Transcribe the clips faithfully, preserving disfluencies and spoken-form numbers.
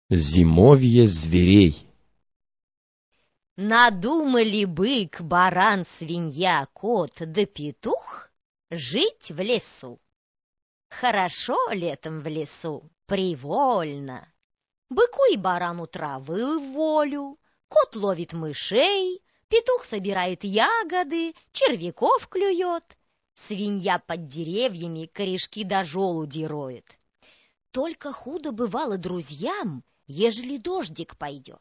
Зимовье зверей. Надумали бык, баран, свинья, кот да петух жить в лесу. Хорошо летом в лесу, привольно. Быку и барану травы в волю, кот ловит мышей, петух собирает ягоды, червяков клюет, свинья под деревьями корешки да желуди роет. Только худо бывало друзьям, ежели дождик пойдет.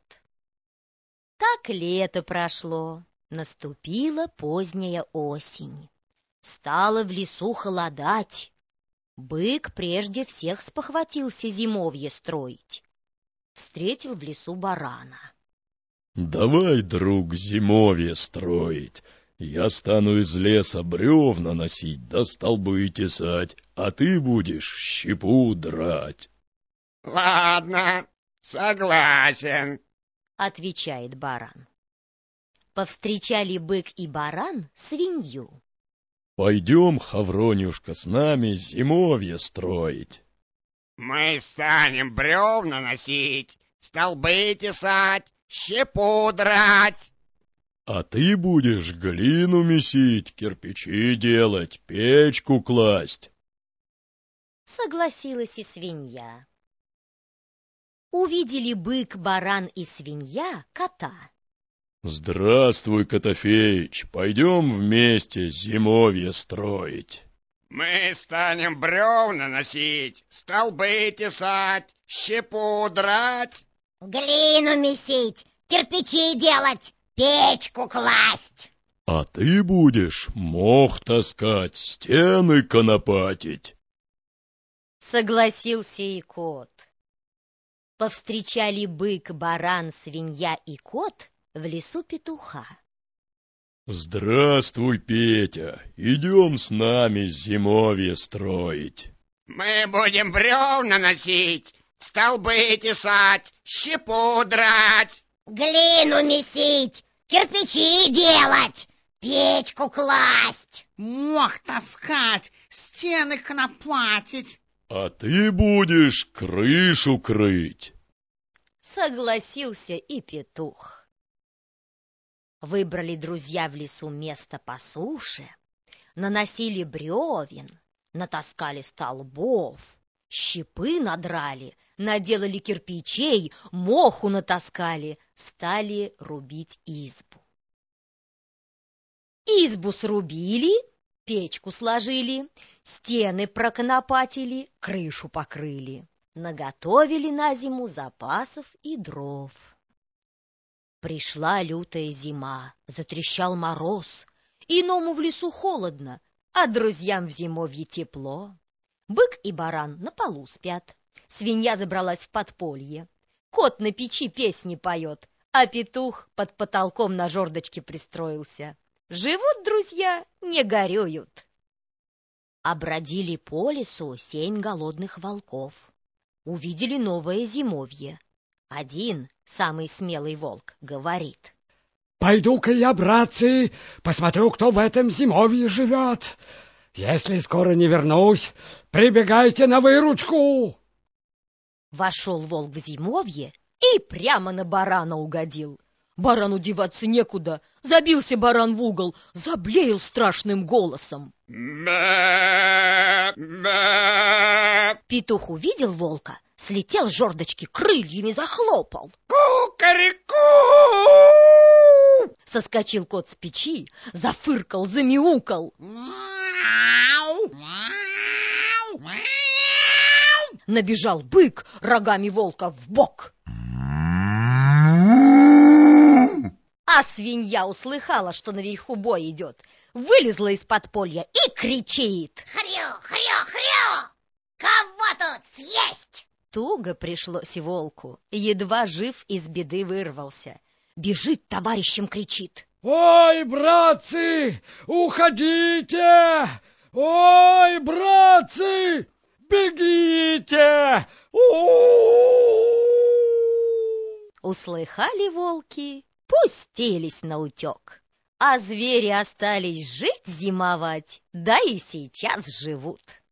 Так лето прошло, наступила поздняя осень. Стало в лесу холодать. Бык прежде всех спохватился зимовье строить. Встретил в лесу барана. «Давай, друг, зимовье строить. Я стану из леса бревна носить, да столбы тесать, а ты будешь щепу драть». «Ладно, согласен», — отвечает баран. Повстречали бык и баран свинью. «Пойдем, Хавронюшка, с нами зимовье строить». «Мы станем бревна носить, столбы тесать, щепу драть». «А ты будешь глину месить, кирпичи делать, печку класть». Согласилась и свинья. Увидели бык, баран и свинья кота. «Здравствуй, Котофеич, пойдем вместе зимовье строить». «Мы станем бревна носить, столбы тесать, щепу драть». «Глину месить, кирпичи делать, печку класть». «А ты будешь мох таскать, стены конопатить». Согласился и кот. Повстречали бык, баран, свинья и кот в лесу петуха. «Здравствуй, Петя, идем с нами зимовье строить». «Мы будем бревна носить, столбы тесать, щепу драть». «Глину месить, кирпичи делать, печку класть». «Мох таскать, стены конопатить». «А ты будешь крышу крыть». Согласился и петух. Выбрали друзья в лесу место по суше, наносили бревен, натаскали столбов, щепы надрали, наделали кирпичей, моху натаскали, стали рубить избу. Избу срубили, печку сложили, стены проконопатили, крышу покрыли, наготовили на зиму запасов и дров. Пришла лютая зима, затрещал мороз, иному в лесу холодно, а друзьям в зимовье тепло. Бык и баран на полу спят, свинья забралась в подполье, кот на печи песни поет, а петух под потолком на жердочке пристроился. Живут друзья, не горюют. Обродили по лесу сень голодных волков. Увидели новое зимовье. Один, самый смелый волк, говорит: «Пойду-ка я, братцы, посмотрю, кто в этом зимовье живет. Если скоро не вернусь, прибегайте на выручку». Вошел волк в зимовье и прямо на барана угодил. Барану деваться некуда, забился баран в угол, заблеял страшным голосом. Мэ, мэ. Петух увидел волка, слетел с жердочки, крыльями захлопал. Кукареку! Соскочил кот с печи, зафыркал, замяукал. Набежал бык рогами волка в бок. А свинья услыхала, что наверху бой идет, вылезла из подполья и кричит: «Хрю, хрю, хрю! Кого тут съесть?» Туго пришлось волку, едва жив из беды вырвался. Бежит, товарищам кричит: «Ой, братцы, уходите! Ой, братцы, бегите! У-у-у!» Услыхали волки, пустились наутек, а звери остались жить, зимовать, да и сейчас живут.